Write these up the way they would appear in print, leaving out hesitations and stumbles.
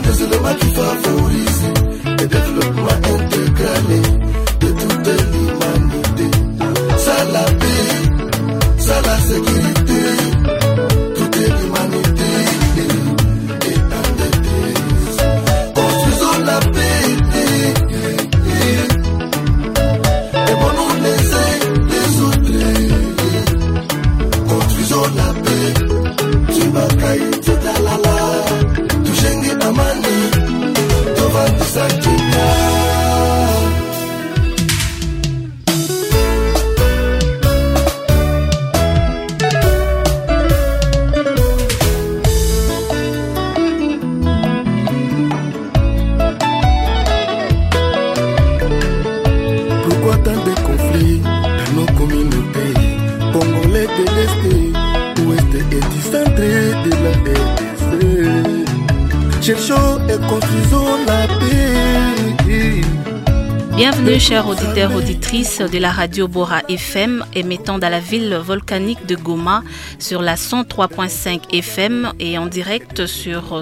musulman qui favorise le développement intégral de toute l'humanité. Ça la paix, ça la sécurité, toute l'humanité est en détresse. Construisons la paix et bonheur les uns les autres. Construisons la paix, tu m'as caillé, tu t'as la la, tu chengue amani, devant sa kina. Pourquoi tant de conflits dans nos communautés? Congolais de l'Est, Ouest et du centre de la RDC. Cherchons et construisons la paix. Bienvenue chers auditeurs, auditrices de la radio Bora FM émettant dans la ville volcanique de Goma sur la 103.5 FM et en direct sur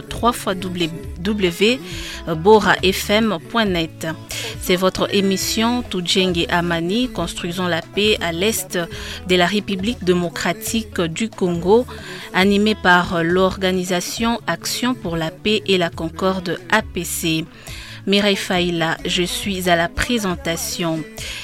www.borafm.net. C'est votre émission Tujenge Amani, construisons la paix à l'est de la République démocratique du Congo, animée par l'organisation Action pour la paix et la concorde APC. Mireille Faïla, je suis à la présentation.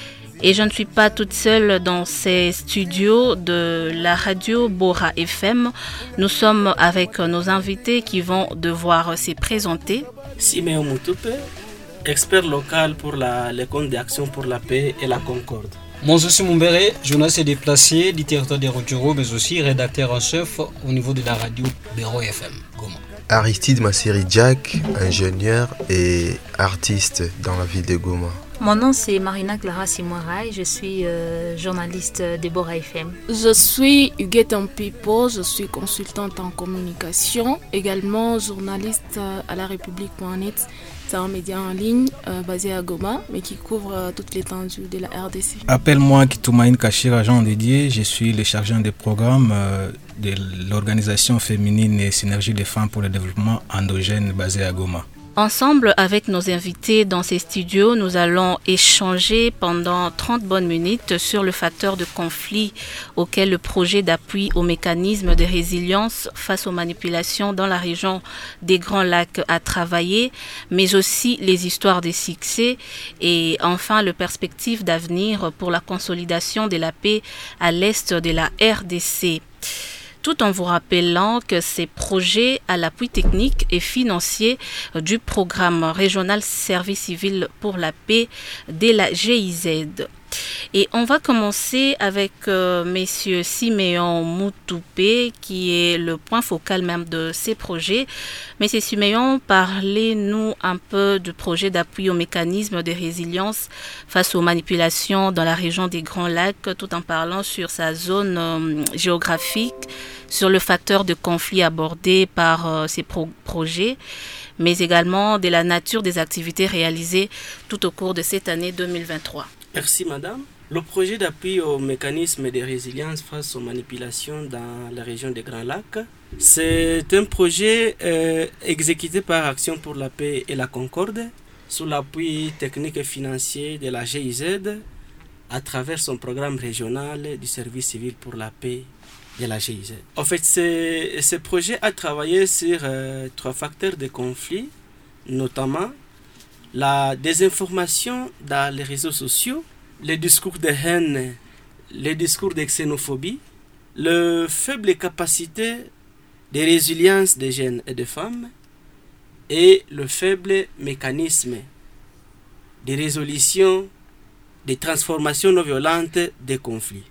Et je ne suis pas toute seule dans ces studios de la radio Bora FM. Nous sommes avec nos invités qui vont devoir se présenter. Siméon Moutoupe, expert local pour les comptes d'Action pour la paix et la concorde. Monzosi Mumbere, journaliste déplacé du territoire des Roturo, mais aussi rédacteur en chef au niveau de la radio Bero FM, Goma. Aristide Massiri Jack, ingénieur et artiste dans la ville de Goma. Mon nom c'est Marina Clara Simoraï, je suis journaliste de Bora FM. Je suis Huguette Ampipo, je suis consultante en communication, également journaliste à la République.net. C'est un média en ligne basé à Goma, mais qui couvre toute l'étendue de la RDC. Appelle-moi Kitoumaïn Kachir, agent dédié. Je suis le chargé de programme de l'organisation féminine et synergie des femmes pour le développement endogène basée à Goma. Ensemble avec nos invités dans ces studios, nous allons échanger pendant 30 bonnes minutes sur le facteur de conflit auquel le projet d'appui au mécanisme de résilience face aux manipulations dans la région des Grands Lacs a travaillé, mais aussi les histoires de succès et enfin les perspectives d'avenir pour la consolidation de la paix à l'est de la RDC. Tout en vous rappelant que ces projets à l'appui technique et financier du programme régional Service civil pour la paix de la GIZ. Et on va commencer avec Monsieur Siméon Moutoupe, qui est le point focal même de ces projets. Monsieur Siméon, parlez-nous un peu du projet d'appui au mécanisme de résilience face aux manipulations dans la région des Grands Lacs, tout en parlant sur sa zone géographique, sur le facteur de conflit abordé par ces projets, mais également de la nature des activités réalisées tout au cours de cette année 2023. Merci madame. Le projet d'appui au mécanisme de résilience face aux manipulations dans la région des Grands Lacs, c'est un projet exécuté par Action pour la paix et la concorde sous l'appui technique et financier de la GIZ à travers son programme régional du service civil pour la paix de la GIZ. En fait, ce projet a travaillé sur 3 facteurs de conflit, notamment la désinformation dans les réseaux sociaux, les discours de haine, les discours de xénophobie, la faible capacité de résilience des jeunes et des femmes et le faible mécanisme de résolution des transformations non violentes des conflits.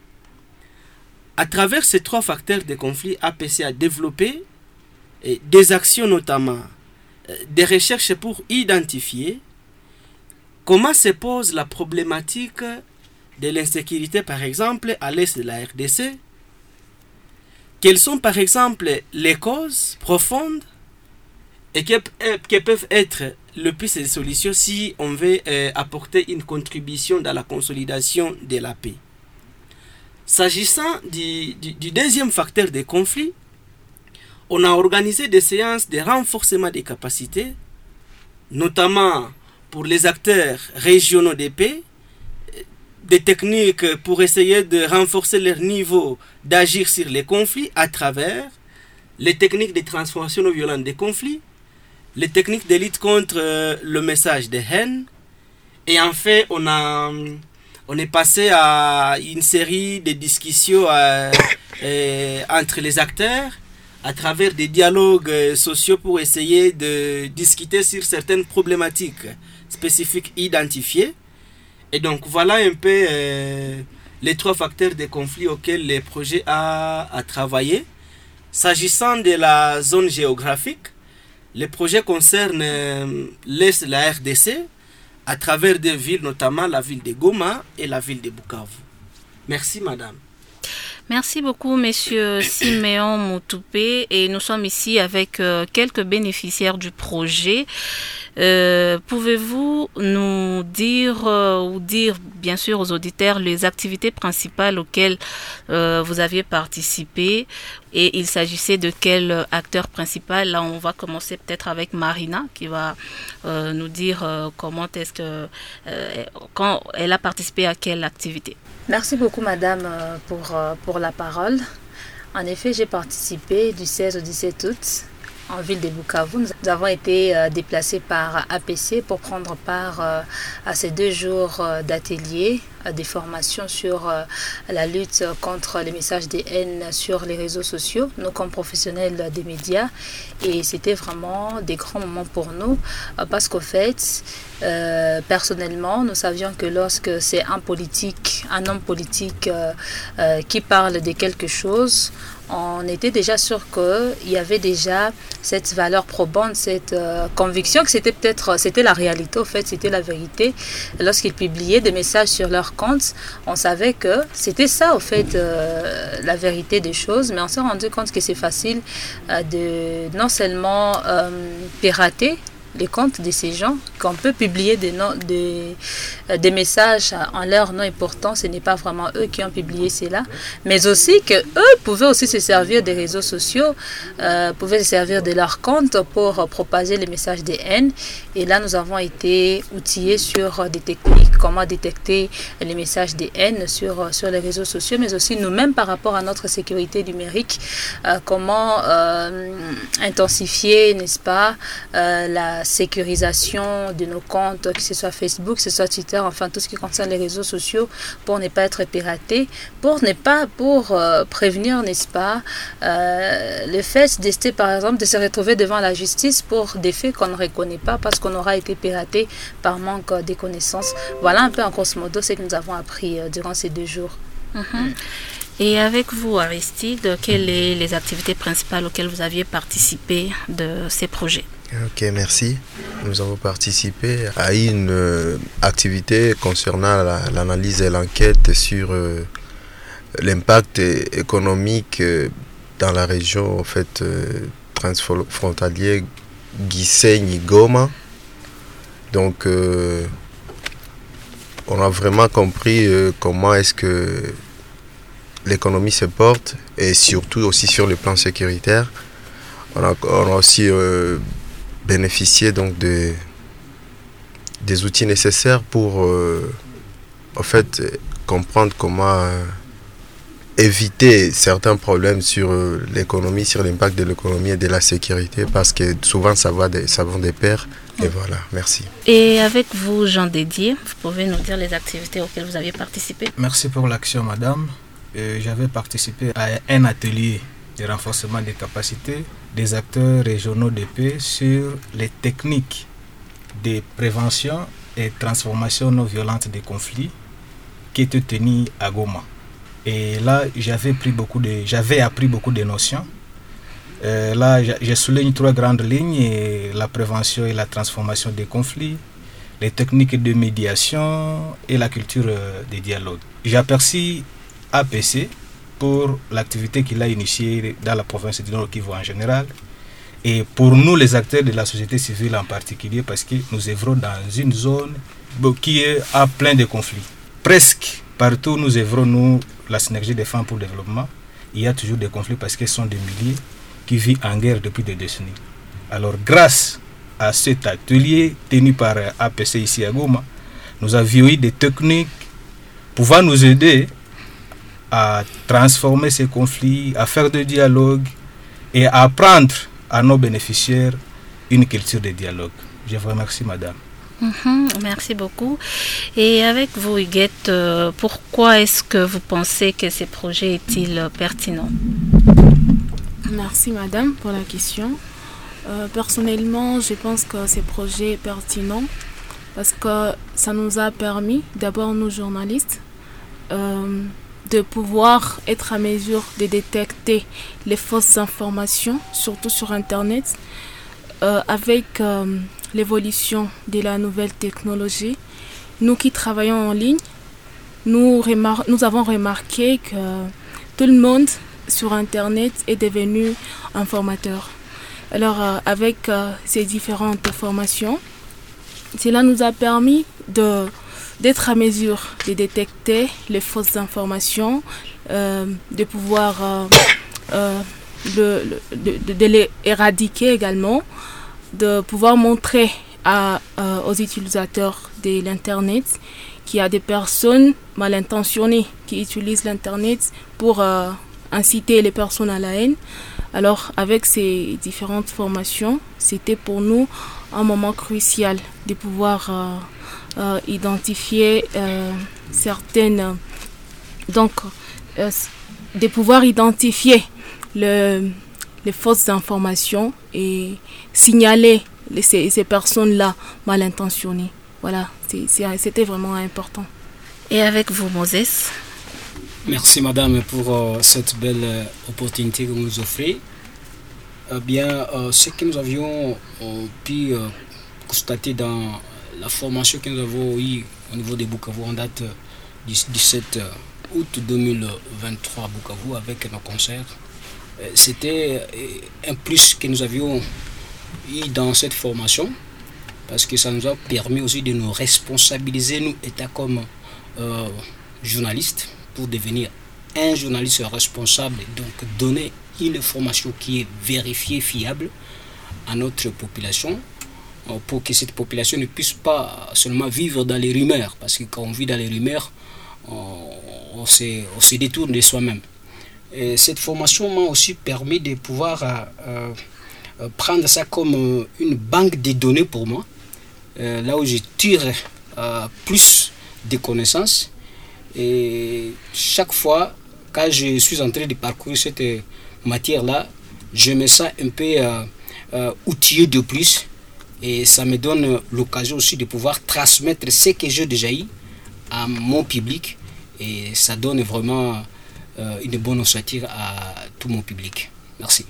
À travers ces 3 facteurs de conflit, APC a développé des actions, notamment des recherches pour identifier comment se pose la problématique de l'insécurité, par exemple, à l'est de la RDC. Quelles sont, par exemple, les causes profondes et qui peuvent être le plus de solutions si on veut apporter une contribution dans la consolidation de la paix. S'agissant du deuxième facteur de conflit, on a organisé des séances de renforcement des capacités notamment pour les acteurs régionaux de paix, des techniques pour essayer de renforcer leur niveau d'agir sur les conflits à travers les techniques de transformation non violente des conflits, les techniques de lutte contre le message de haine. Et en fait, on est passé à une série de discussions entre les acteurs à travers des dialogues sociaux pour essayer de discuter sur certaines problématiques spécifiques identifiées. Et donc voilà un peu les 3 facteurs de conflit auxquels le projet a travaillé. S'agissant de la zone géographique, le projet concerne l'est de la RDC à travers des villes, notamment la ville de Goma et la ville de Bukavu. Merci madame. Merci beaucoup, Monsieur Siméon Moutoupé. Et nous sommes ici avec quelques bénéficiaires du projet. Pouvez-vous nous dire, ou dire bien sûr aux auditeurs, les activités principales auxquelles vous aviez participé, et il s'agissait de quel acteur principal? Là, on va commencer peut-être avec Marina qui va nous dire comment est-ce que, quand elle a participé à quelle activité. Merci beaucoup, madame, pour la parole. En effet, j'ai participé du 16 au 17 août en ville de Bukavu. Nous avons été déplacés par APC pour prendre part à ces 2 jours d'atelier, des formations sur la lutte contre les messages de haine sur les réseaux sociaux, nous comme professionnels des médias. Et c'était vraiment des grands moments pour nous parce qu'au fait, personnellement, nous savions que lorsque c'est un homme politique qui parle de quelque chose, on était déjà sûr qu'il y avait déjà cette valeur probante, cette conviction que c'était la réalité, au fait, c'était la vérité. Lorsqu'ils publiaient des messages sur leur compte, on savait que c'était ça, au fait, la vérité des choses. Mais on s'est rendu compte que c'est facile de non seulement pirater les comptes de ces gens, qu'on peut publier des messages en leur nom et pourtant ce n'est pas vraiment eux qui ont publié cela, mais aussi qu'eux pouvaient aussi se servir des réseaux sociaux, pouvaient se servir de leur compte pour propager les messages de haine. Et là nous avons été outillés sur des techniques, comment détecter les messages de haine sur les réseaux sociaux, mais aussi nous-mêmes par rapport à notre sécurité numérique, comment intensifier, n'est-ce pas, la sécurisation de nos comptes, que ce soit Facebook, que ce soit Twitter, enfin tout ce qui concerne les réseaux sociaux, pour ne pas être piraté, pour prévenir, n'est-ce pas, le fait d'ester, par exemple, de se retrouver devant la justice pour des faits qu'on ne reconnaît pas parce qu'on aura été piraté par manque de connaissances. Voilà un peu en grosso modo ce que nous avons appris durant ces 2 jours. Et avec vous, Aristide, quelles sont les activités principales auxquelles vous aviez participé de ces projets? Ok, merci. Nous avons participé à une activité concernant l'analyse et l'enquête sur l'impact économique dans la région en fait, transfrontalière Gisenyi-Goma. Donc, on a vraiment compris comment est-ce que l'économie se porte et surtout aussi sur le plan sécuritaire. On a aussi bénéficié donc des outils nécessaires pour en fait comprendre comment éviter certains problèmes sur l'économie, sur l'impact de l'économie et de la sécurité, parce que souvent ça va de pair. Et voilà, merci. Et avec vous, Jean Dédier, vous pouvez nous dire les activités auxquelles vous aviez participé? Merci pour l'action, madame. J'avais participé à un atelier de renforcement des capacités des acteurs régionaux de paix sur les techniques de prévention et transformation non violente des conflits qui étaient tenus à Goma. Et là, j'avais appris beaucoup de notions. Là, je souligne 3 grandes lignes: la prévention et la transformation des conflits, les techniques de médiation et la culture des dialogues. J'ai aperçu APC pour l'activité qu'il a initiée dans la province du Nord Kivu en général, et pour nous les acteurs de la société civile en particulier, parce que nous œuvrons dans une zone qui a plein de conflits. Presque partout nous œuvrons, nous, la synergie des femmes pour le développement, il y a toujours des conflits parce qu'ils sont des milliers qui vivent en guerre depuis des décennies. Alors grâce à cet atelier tenu par APC ici à Goma, nous avions eu des techniques pouvant nous aider à transformer ces conflits, à faire du dialogue et à apprendre à nos bénéficiaires une culture de dialogue. Je vous remercie, madame. Merci beaucoup. Et avec vous, Huguette, pourquoi est-ce que vous pensez que ces projets est-il pertinents? Merci, madame, pour la question. Personnellement, je pense que ces projets sont pertinents parce que ça nous a permis, d'abord nous journalistes, de pouvoir être à mesure de détecter les fausses informations, surtout sur Internet, avec l'évolution de la nouvelle technologie. Nous qui travaillons en ligne, nous avons remarqué que tout le monde sur Internet est devenu informateur. Alors, avec ces différentes formations, cela nous a permis d'être à mesure de détecter les fausses informations, de pouvoir de les éradiquer également, de pouvoir montrer aux utilisateurs de l'Internet qu'il y a des personnes mal intentionnées qui utilisent l'Internet pour inciter les personnes à la haine. Alors, avec ces différentes formations, c'était pour nous un moment crucial de pouvoir identifier certaines... de pouvoir identifier les fausses informations et signaler ces personnes-là mal intentionnées. Voilà, c'était vraiment important. Et avec vous, Moses? Merci madame pour cette belle opportunité que vous nous offrez. Ce que nous avions pu constater dans la formation que nous avons eue au niveau de Bukavu en date du 17 août 2023 à Bukavu avec nos concerts, c'était un plus que nous avions eu dans cette formation parce que ça nous a permis aussi de nous responsabiliser, nous, État comme journalistes, pour devenir un journaliste responsable et donc donner une information qui est vérifiée, fiable à notre population pour que cette population ne puisse pas seulement vivre dans les rumeurs, parce que quand on vit dans les rumeurs, on se détourne de soi-même. Et cette formation m'a aussi permis de pouvoir prendre ça comme une banque de données pour moi, là où je tire plus de connaissances. Et chaque fois, quand je suis en train de parcourir cette matière-là, je me sens un peu outillé de plus. Et ça me donne l'occasion aussi de pouvoir transmettre ce que j'ai déjà eu à mon public. Et ça donne vraiment une bonne ossature à tout mon public. Merci.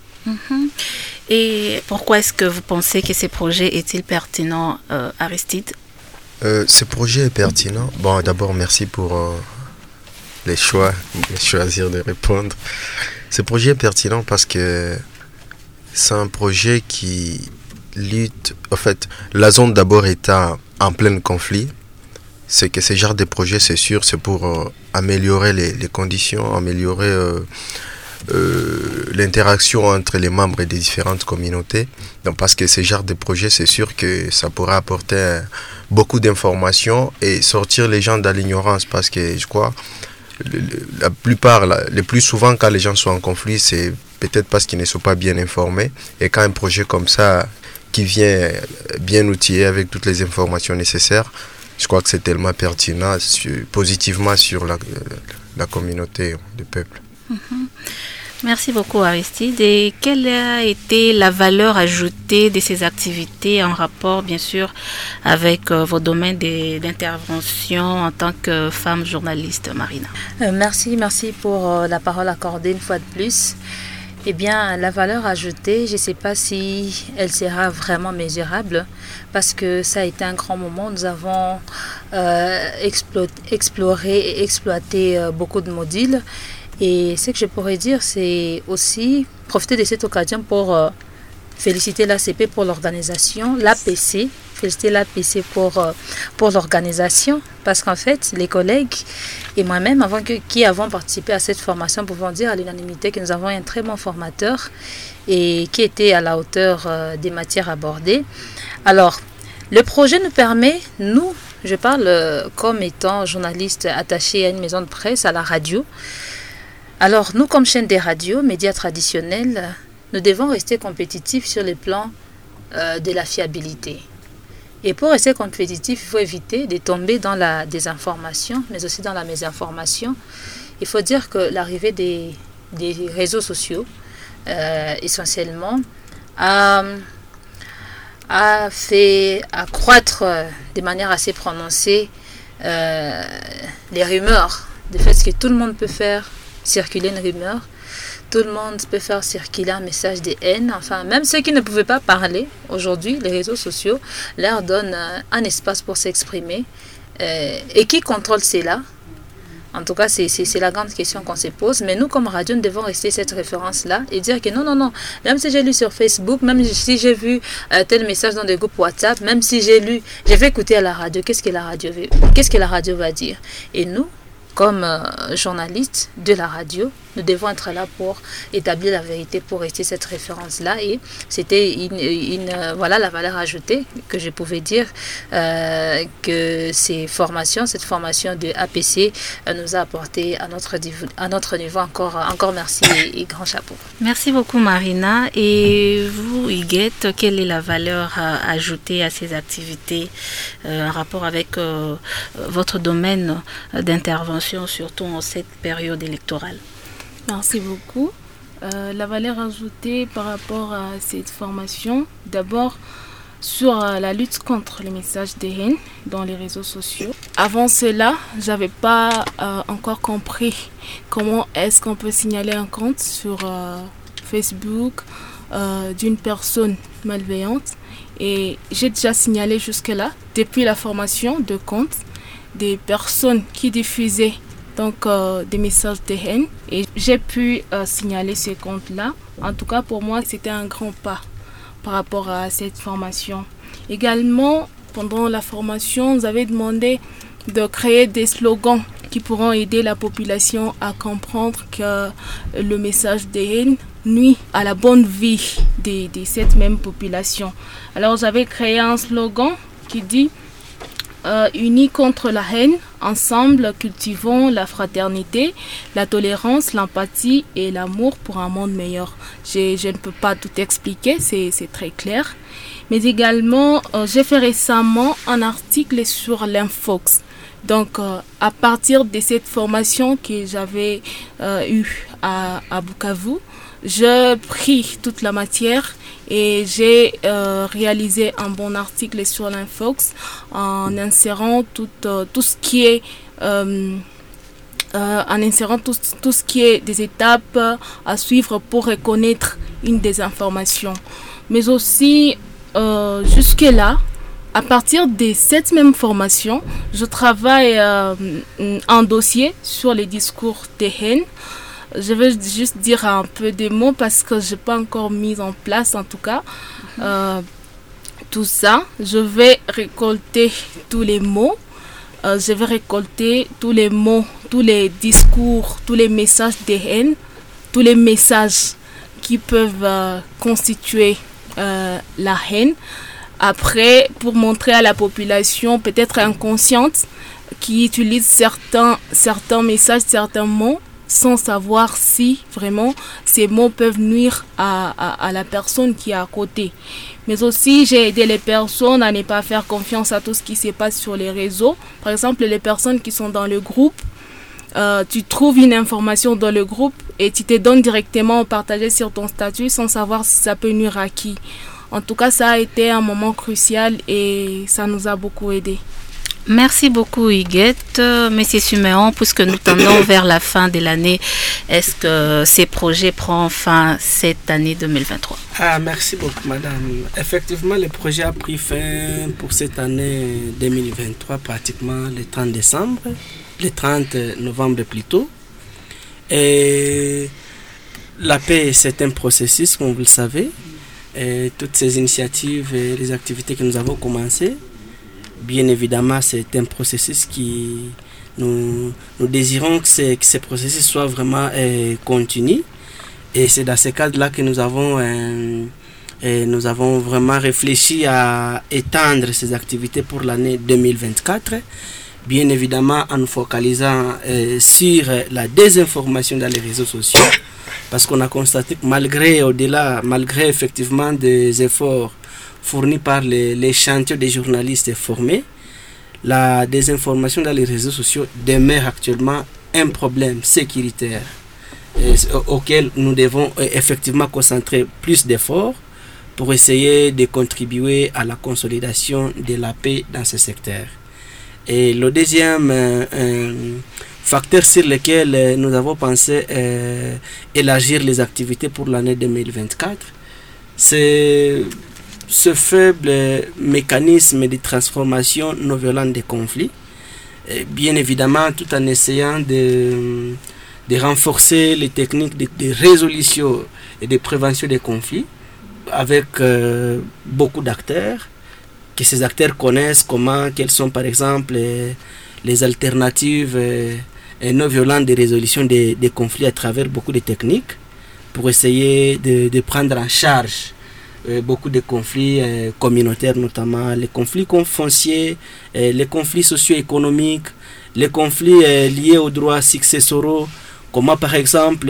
Et pourquoi est-ce que vous pensez que ces projets est-il pertinent, Aristide? Ce projet est pertinent. Bon, d'abord, merci pour les choix, de choisir de répondre. Ce projet est pertinent parce que c'est un projet qui lutte. En fait, la zone d'abord est en plein conflit. C'est que ce genre de projet, c'est sûr, c'est pour améliorer les conditions, améliorer l'interaction entre les membres des différentes communautés. Donc, parce que ce genre de projet, c'est sûr que ça pourra apporter beaucoup d'informations et sortir les gens de l'ignorance, parce que je crois le plus souvent quand les gens sont en conflit, c'est peut-être parce qu'ils ne sont pas bien informés. Et quand un projet comme ça qui vient bien outillé avec toutes les informations nécessaires, je crois que c'est tellement pertinent positivement sur la communauté du peuple. Merci beaucoup, Aristide. Et quelle a été la valeur ajoutée de ces activités en rapport, bien sûr, avec vos domaines d'intervention en tant que femme journaliste, Marina? Merci pour la parole accordée une fois de plus. Eh bien, la valeur ajoutée, je ne sais pas si elle sera vraiment mesurable, parce que ça a été un grand moment. Nous avons exploré et exploité beaucoup de modules. Et ce que je pourrais dire, c'est aussi profiter de cette occasion pour féliciter l'ACP pour l'organisation, l'APC féliciter l'APC pour l'organisation, parce qu'en fait, les collègues et moi-même, qui avons participé à cette formation, pouvons dire à l'unanimité que nous avons un très bon formateur et qui était à la hauteur des matières abordées. Alors, le projet nous permet, nous, je parle comme étant journaliste attaché à une maison de presse, à la radio. Alors, nous, comme chaîne des radios, médias traditionnels, nous devons rester compétitifs sur le plan de la fiabilité. Et pour rester compétitif, il faut éviter de tomber dans la désinformation, mais aussi dans la mésinformation. Il faut dire que l'arrivée des réseaux sociaux, essentiellement, a fait accroître de manière assez prononcée les rumeurs. De fait que tout le monde peut faire circuler une rumeur, tout le monde peut faire circuler un message de haine. Enfin, même ceux qui ne pouvaient pas parler, aujourd'hui, les réseaux sociaux leur donnent un espace pour s'exprimer. Et qui contrôle cela? En tout cas, c'est la grande question qu'on se pose. Mais nous, comme radio, nous devons rester cette référence-là et dire que non. Même si j'ai lu sur Facebook, même si j'ai vu tel message dans des groupes WhatsApp, même si j'ai vais écouter à la radio. Qu'est-ce que la radio va dire? Et nous, comme journalistes de la radio, nous devons être là pour établir la vérité, pour rester cette référence-là. Et c'était voilà la valeur ajoutée que je pouvais dire que cette formation de APC nous a apporté à notre niveau. Encore merci et grand chapeau. Merci beaucoup Marina. Et vous, Huguette, quelle est la valeur ajoutée à ces activités en rapport avec votre domaine d'intervention, surtout en cette période électorale? Merci beaucoup. La valeur ajoutée par rapport à cette formation, d'abord sur la lutte contre les messages de haine dans les réseaux sociaux. Avant cela, je n'avais pas encore compris comment est-ce qu'on peut signaler un compte sur Facebook d'une personne malveillante. Et j'ai déjà signalé jusque-là, depuis la formation de compte, des personnes qui diffusaient donc des messages de haine, et j'ai pu signaler ces comptes-là. En tout cas, pour moi, c'était un grand pas par rapport à cette formation. Également, pendant la formation, vous avez demandé de créer des slogans qui pourront aider la population à comprendre que le message de haine nuit à la bonne vie de cette même population. Alors, j'avais créé un slogan qui dit unis contre la haine, ensemble cultivons la fraternité, la tolérance, l'empathie et l'amour pour un monde meilleur. Je ne peux pas tout expliquer, c'est très clair. Mais également, j'ai fait récemment un article sur l'infox. Donc, à partir de cette formation que j'avais eue à Bukavu, j'ai pris toute la matière et j'ai réalisé un bon article sur l'infox en insérant tout ce qui est tout ce qui est des étapes à suivre pour reconnaître une désinformation. Mais aussi jusque-là, à partir de cette même formation, je travaille un dossier sur les discours de haine. Je vais juste dire un peu des mots parce que je n'ai pas encore mis en place, en tout cas, tout ça. Je vais récolter tous les mots. Je vais récolter tous les mots, tous les discours, tous les messages de haine, tous les messages qui peuvent constituer la haine. Après, pour montrer à la population peut-être inconsciente qui utilise certains messages, certains mots, sans savoir si vraiment ces mots peuvent nuire à la personne qui est à côté. Mais aussi, j'ai aidé les personnes à ne pas faire confiance à tout ce qui se passe sur les réseaux. Par exemple, les personnes qui sont dans le groupe, tu trouves une information dans le groupe et tu te donnes directement partager sur ton statut sans savoir si ça peut nuire à qui. En tout cas, ça a été un moment crucial et ça nous a beaucoup aidé. Merci beaucoup Huguette. Monsieur Suméon, puisque nous tendons vers la fin de l'année, est-ce que ces projets prennent fin cette année 2023? Merci beaucoup madame. Effectivement, le projet a pris fin pour cette année 2023, pratiquement le 30 décembre, le 30 novembre plutôt. Et la paix, c'est un processus, comme vous le savez. toutes ces initiatives et les activités que nous avons commencées. Bien évidemment, c'est un processus qui nous désirons que ces processus soient vraiment continus. Et c'est dans ce cadre-là que nous avons vraiment réfléchi à étendre ces activités pour l'année 2024. Bien évidemment, en nous focalisant sur la désinformation dans les réseaux sociaux. Parce qu'on a constaté que malgré effectivement des efforts fournis par les chantiers des journalistes formés, la désinformation dans les réseaux sociaux demeure actuellement un problème sécuritaire auquel nous devons effectivement concentrer plus d'efforts pour essayer de contribuer à la consolidation de la paix dans ce secteur. Et le deuxième facteur sur lequel nous avons pensé élargir les activités pour l'année 2024, c'est ce faible mécanisme de transformation non violente des conflits. Et bien évidemment, tout en essayant de renforcer les techniques de résolution et de prévention des conflits avec beaucoup d'acteurs, que ces acteurs connaissent quelles sont par exemple les alternatives non violentes de résolution des conflits à travers beaucoup de techniques pour essayer de prendre en charge beaucoup de conflits communautaires, notamment les conflits fonciers, les conflits socio-économiques, les conflits liés aux droits successoraux, comme par exemple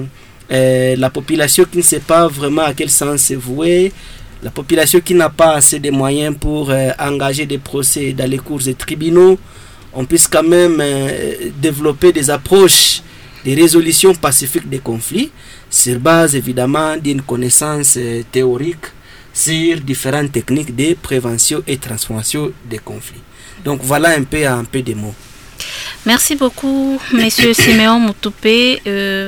la population qui ne sait pas vraiment à quel sens se vouer, la population qui n'a pas assez de moyens pour engager des procès dans les cours et tribunaux. On puisse quand même développer des approches de résolution pacifique des conflits sur base évidemment d'une connaissance théorique sur différentes techniques de prévention et transformation des conflits. Donc voilà un peu des mots. Merci beaucoup, Monsieur Siméon Moutoupé.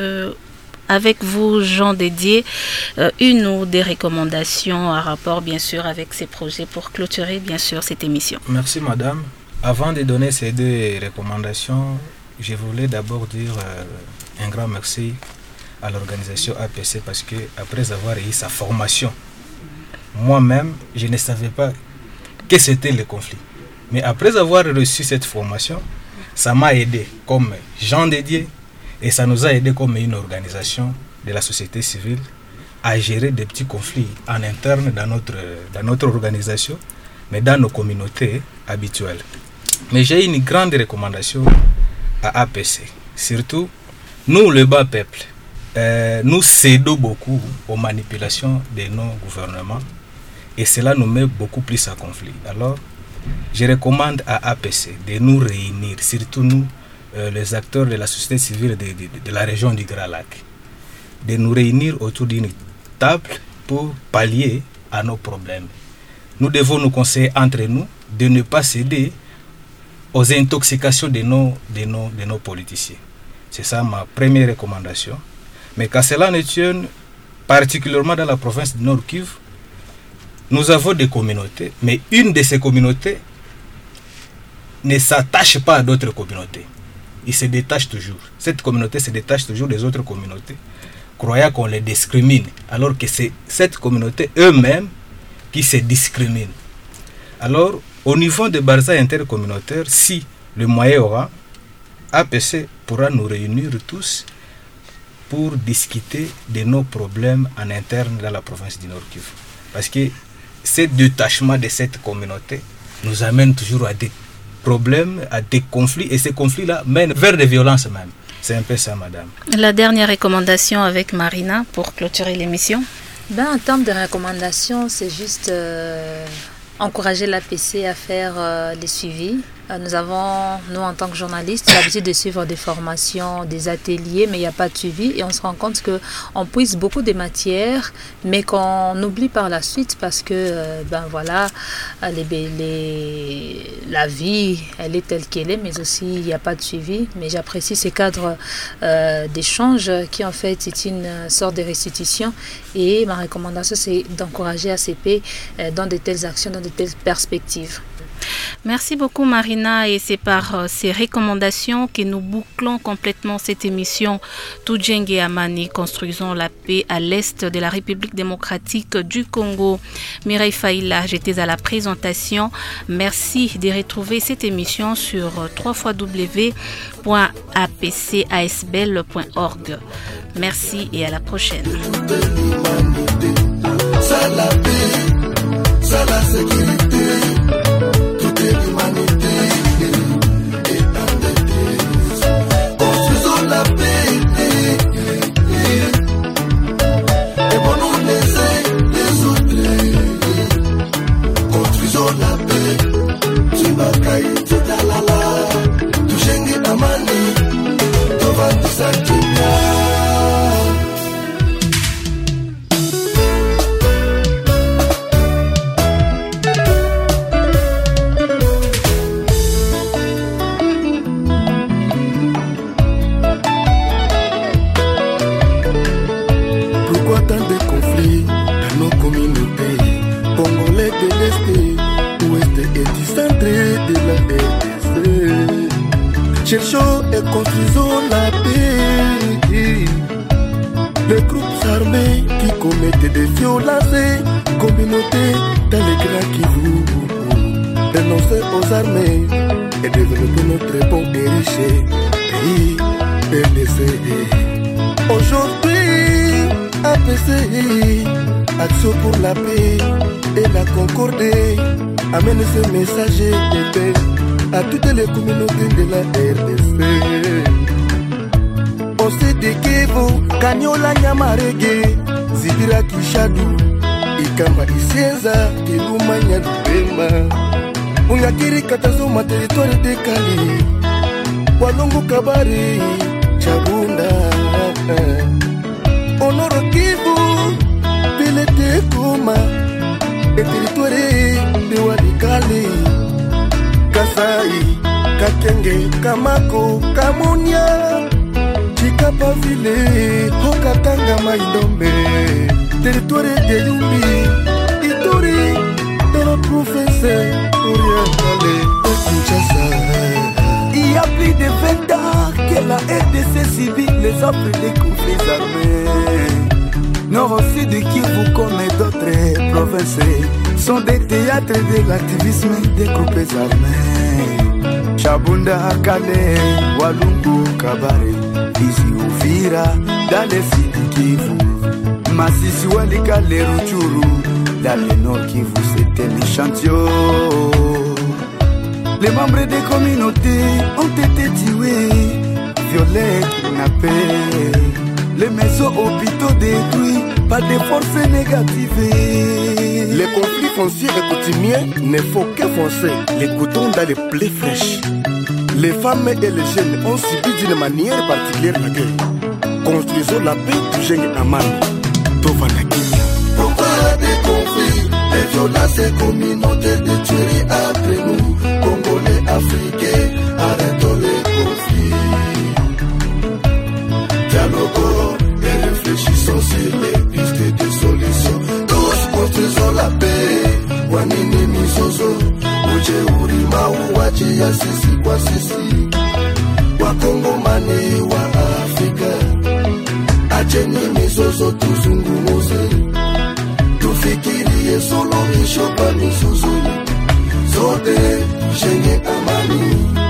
Avec vous, Jean Dédié, une ou des recommandations en rapport, bien sûr, avec ces projets pour clôturer, bien sûr, cette émission. Merci, madame. Avant de donner ces deux recommandations, je voulais d'abord dire un grand merci à l'organisation APC parce que après avoir eu sa formation, moi-même, je ne savais pas que c'était le conflit. Mais après avoir reçu cette formation, ça m'a aidé comme Jean Dédié et ça nous a aidé comme une organisation de la société civile à gérer des petits conflits en interne dans notre organisation, mais dans nos communautés habituelles. Mais j'ai une grande recommandation à APC. Surtout, nous, le bas peuple, nous cédons beaucoup aux manipulations de nos gouvernements et cela nous met beaucoup plus à conflit. Alors, je recommande à APC de nous réunir, surtout nous, les acteurs de la société civile de la région du Grand Lac, de nous réunir autour d'une table pour pallier à nos problèmes. Nous devons nous conseiller entre nous de ne pas céder aux intoxications de nos politiciens. C'est ça ma première recommandation. Mais qu'à cela ne tienne, particulièrement dans la province du Nord-Kivu, nous avons des communautés, mais une de ces communautés ne s'attache pas à d'autres communautés. Il se détache toujours. Cette communauté se détache toujours des autres communautés, croyant qu'on les discrimine, alors que c'est cette communauté eux-mêmes qui se discriminent. Alors, au niveau des barzages intercommunautaires, si le moyen aura, APC pourra nous réunir tous pour discuter de nos problèmes en interne dans la province du Nord-Kivu. Parce que ce détachement de cette communauté nous amène toujours à des problèmes, à des conflits, et ces conflits-là mènent vers des violences même. C'est un peu ça, madame. La dernière recommandation avec Marina pour clôturer l'émission. En termes de recommandations, c'est juste encourager l'APC à faire des suivis. Nous avons, nous en tant que journalistes, l'habitude de suivre des formations, des ateliers, mais il n'y a pas de suivi. Et on se rend compte qu'on puise beaucoup de matières, mais qu'on oublie par la suite parce que, la vie, elle est telle qu'elle est, mais aussi il n'y a pas de suivi. Mais j'apprécie ces cadres d'échange qui, en fait, est une sorte de restitution. Et ma recommandation, c'est d'encourager ACP dans de telles actions, dans de telles perspectives. Merci beaucoup Marina, et c'est par ces recommandations que nous bouclons complètement cette émission Tujenge Amani, construisons la paix à l'est de la République démocratique du Congo. Mireille Faïla, j'étais à la présentation. Merci de retrouver cette émission sur www.apcasbel.org. Merci et à la prochaine. Ça la paix, ça la sécurité, toute l'humanité est en détresse. Construisons la paix et bon nom les uns les autres. Construisons la paix, Chibakai, Chidalala, Tujenge Amani, Tovandi Santina. Cherchons et construisons la paix. Les groupes armés qui commettent des violences, communautés dans les grands Kivu, dénoncer aux armées et développer notre bon et riche pays RDC. Aujourd'hui, APC, Action pour la paix et la concorde, amène ce message de paix à toutes les communautés de la RDC. Ose de Kivu, Kanyola Nyamarege, Zibira Kishadu, Ikamba Isieza, Kiluma Nyadubema, Unyakiri Katazoma territoire de Kali, Walungu Kabari, Chabunda, Honoro Kivu, Pilete Kuma, et territoire de Walikali. Kasai, Kakenge, Kamako, Kamunya, Chikapavile, Hokatanga Maidombe, territoire de Yumbi, Ituri, de la professeur orientale de Kinshasa. Il y a plus de 20 ans que la RDC civile les a pris des conflits armés. Nord aussi de Kivu comme d'autres provinces sont des théâtres de l'activisme des groupes armés. Chabunda, Kale, Walungu, Kabare, Ici Uvira, dans les sites Kivu, Massissi, Walikale, Rutshuru, dans le nord Kivu, c'était l'échantillon. Les membres des communautés ont été tués, violés, kidnappés. Les maisons hôpitaux détruits par des forces négatives. Les conflits fonciers et coutumiers ne font que foncer les coutons dans les plaies fraîches. Les femmes et les jeunes ont subi d'une manière particulière la guerre. Construisons la paix du Tujenge Amani. Tovanakinya. Pourquoi des conflits, des violences et communautés de tueries après nous, Congolais, Africains, arrêtons les conflits. Dialoguons et réfléchissons sur les pistes de solutions. Tous construisons la paix. Wanini misozo, uje urima uwachi ya sisi kwa sisi. Wakongomani wa Afrika, acheni misozo tuzungumuze. Tufikirie suluhisho kwa misozo. Zote tujenge amani.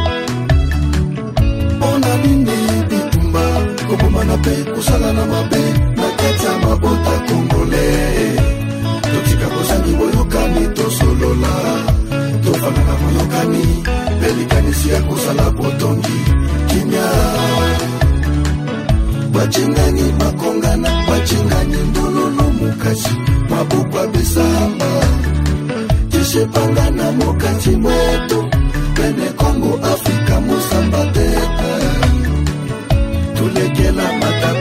Ona nini bitumba, kobomana pe, kusala na mabe, na keta mabota Kongole. Totika kosangi boyokani tosolola, tofanaka boyokani, belikani siya kosala botongi, kimya. Bachingani makongana, bachingani ndololo mukasi, mabukwa besamba. Jishepangana mukati mwetu, pene Kongo Afrika musamba teta. Tulekela mata